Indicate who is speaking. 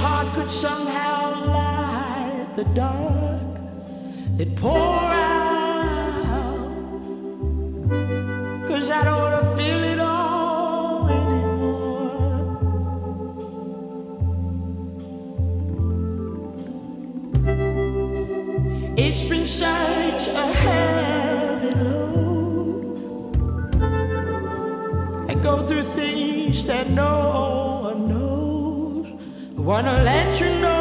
Speaker 1: heart could somehow light the dark that pour out. 'Cause I don't wanna feel it all anymore. It's been such a heavy load. I go through things that no one knows. I wanna let you know